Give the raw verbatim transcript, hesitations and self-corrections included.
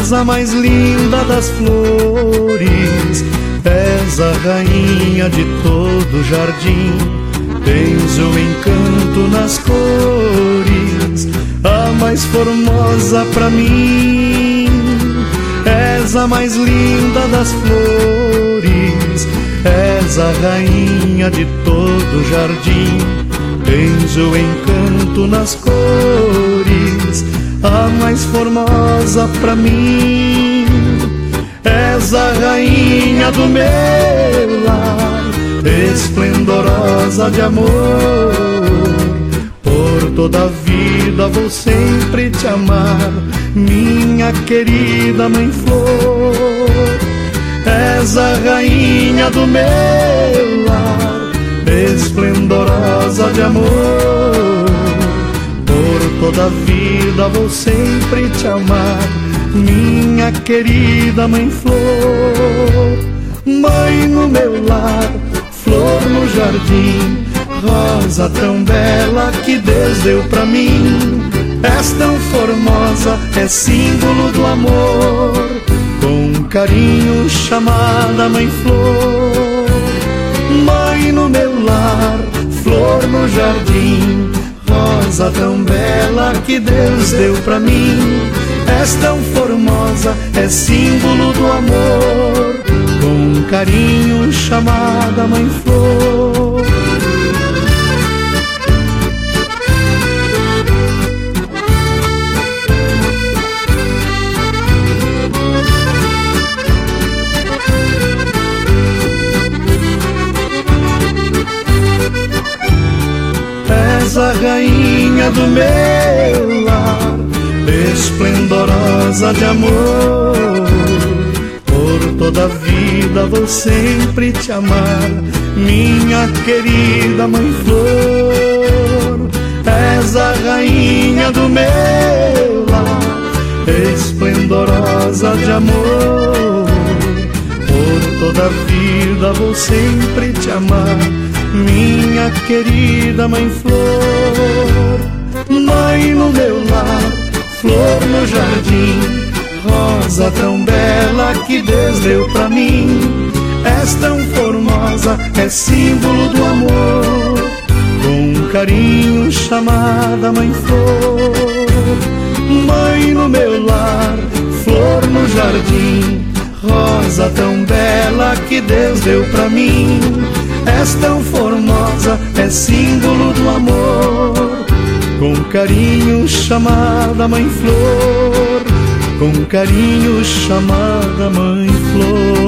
és a mais linda das flores, és a rainha de todo o jardim. Tens o encanto nas cores, a mais formosa pra mim. És a mais linda das flores, és a rainha de todo o jardim. Tens o encanto nas cores, a mais formosa pra mim. És a rainha do meu lar, esplendorosa de amor. Por toda a vida vou sempre te amar, minha querida mãe flor. És a rainha do meu lar, esplendorosa de amor. Por toda a vida vou sempre te amar, minha querida mãe flor. Mãe no meu lar, flor no jardim, rosa tão bela que Deus deu pra mim. És tão formosa, é símbolo do amor, com carinho chamada mãe flor. Mãe no meu lar, flor no jardim, rosa tão bela que Deus deu pra mim. És tão formosa, é símbolo do amor, com carinho chamada mãe flor. És a rainha do meu lar, esplendorosa de amor. Por toda a vida vou sempre te amar, minha querida mãe flor. És a rainha do meu lar, esplendorosa de amor. Por toda a vida vou sempre te amar, minha querida mãe flor. Mãe no meu lar, flor no jardim, rosa tão bela que Deus deu pra mim. És tão formosa, é símbolo do amor, com carinho chamada mãe flor. Mãe no meu lar, flor no jardim, rosa tão bela que Deus deu pra mim. És tão formosa, é símbolo do amor, com carinho chamada mãe flor, com carinho chamada mãe flor.